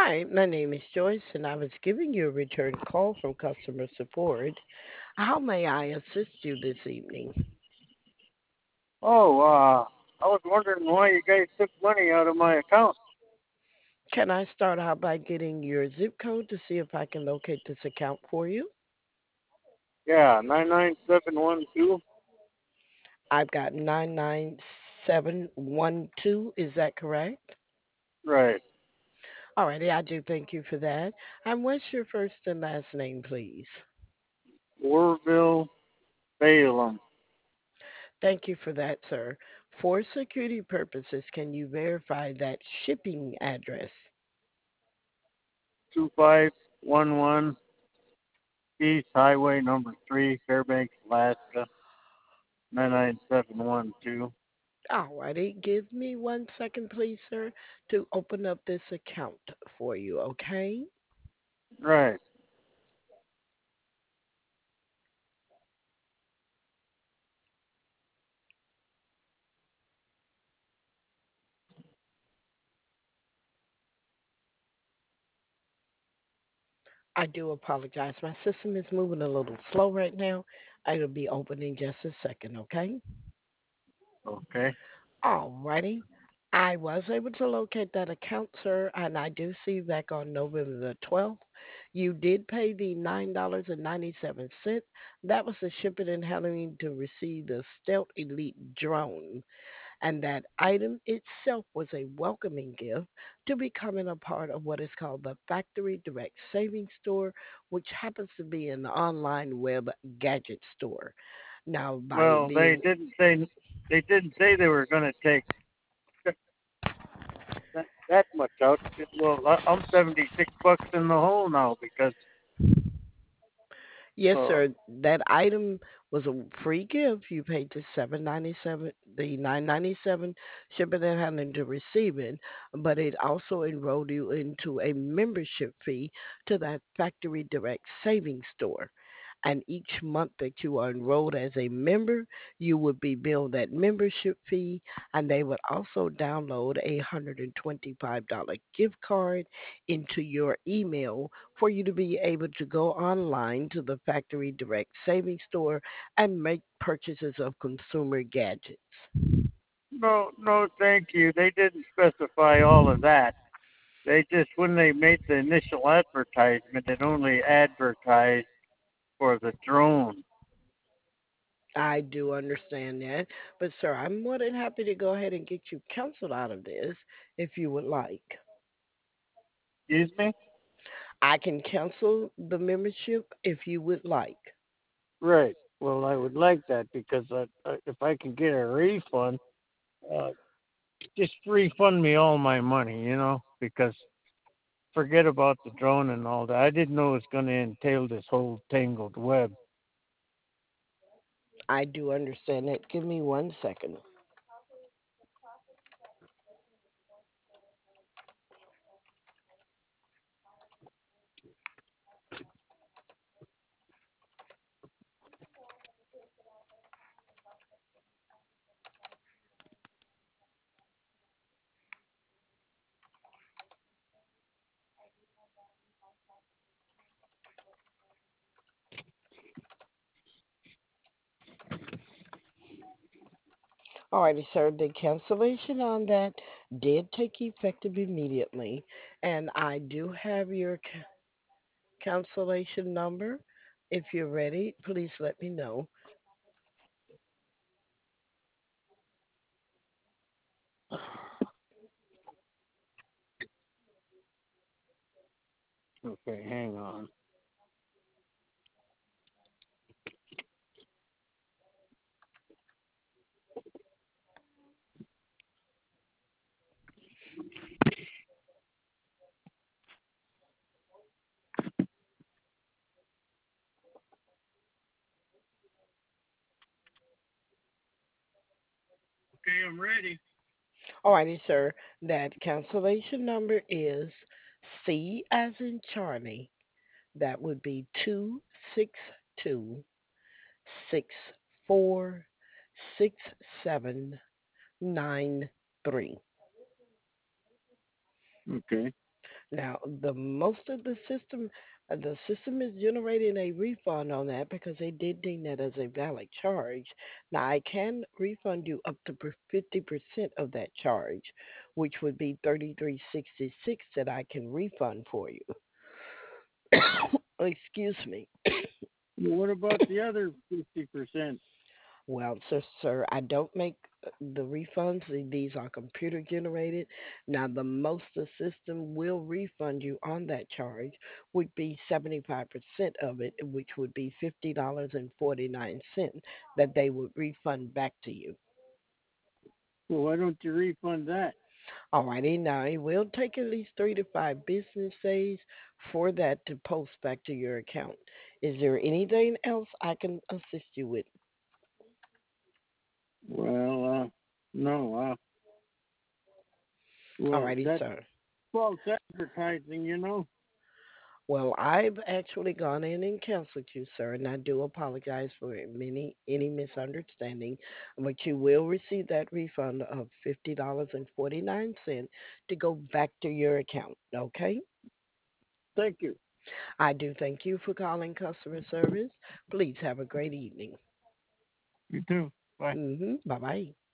Hi, my name is Joyce, and I was giving you a return call from customer support. How may I assist you this evening? Oh, I was wondering why you guys took money out of my account. Can I start out by getting your zip code to see if I can locate this account for you? Yeah, 99712. I've got 99712. Is that correct? Right. Alrighty, I do thank you for that. And what's your first and last name, please? Warville, Balaam. Thank you for that, sir. For security purposes, can you verify that shipping address? 2511 East Highway number 3, Fairbanks, Alaska, 99712. Alrighty, give me 1 second, please, sir, to open up this account for you, okay? Right. I do apologize. My system is moving a little slow right now. It'll be open in just a second, okay? Okay. Alrighty. I was able to locate that account, sir, and I do see back on November the 12th, you did pay the $9.97. That was the shipping and handling to receive the Stealth Elite drone. And that item itself was a welcoming gift to becoming a part of what is called the Factory Direct Savings Store, which happens to be an online web gadget store. Now, by Well, being they didn't say they were going to take that much out. Well, I'm 76 bucks in the hole now because Yes, uh sir. That item was a free gift. You paid the $7.97, the $9.97 shipping and handling to receive it, but it also enrolled you into a membership fee to that Factory Direct Savings Store. And each month that you are enrolled as a member, you would be billed that membership fee, and they would also download a $125 gift card into your email for you to be able to go online to the Factory Direct Savings Store and make purchases of consumer gadgets. no, thank you. They didn't specify all of that. They just, when they made the initial advertisement, it only advertised for the drone. I do understand that, but sir, I'm more than happy to go ahead and get you counseled out of this if you would like. Excuse me? I can cancel the membership if you would like. Right. Well, I would like that because if I can get a refund, uh, just refund me all my money, because forget about the drone and all that. I didn't know it was going to entail this whole tangled web. I do understand that. Give me 1 second. Alrighty, sir. The cancellation on that did take effective immediately, and I do have your cancellation number. If you're ready, please let me know. Okay, hang on. Okay, I'm ready. Alrighty, sir. That cancellation number is C as in Charlie. That would be 262 646 793. Okay. Now, the system is generating a refund on that because they did deem that as a valid charge. Now, I can refund you up to 50% of that charge, which would be 33.66 that I can refund for you. Excuse me. Well, what about the other 50%? Well, sir, I don't make the refunds. These are computer generated. Now, the most the system will refund you on that charge would be 75% of it, which would be $50.49 that they would refund back to you. Well, why don't you refund that? Alrighty, now it will take at least 3 to 5 business days for that to post back to your account. Is there anything else I can assist you with? Well, no. Well, Alrighty, that's sir. false advertising, you know. Well, I've actually gone in and canceled you, sir, and I do apologize for any misunderstanding. But you will receive that refund of $50.49 to go back to your account. Okay? Thank you. I do thank you for calling customer service. Please have a great evening. You too. Bye. Bye bye.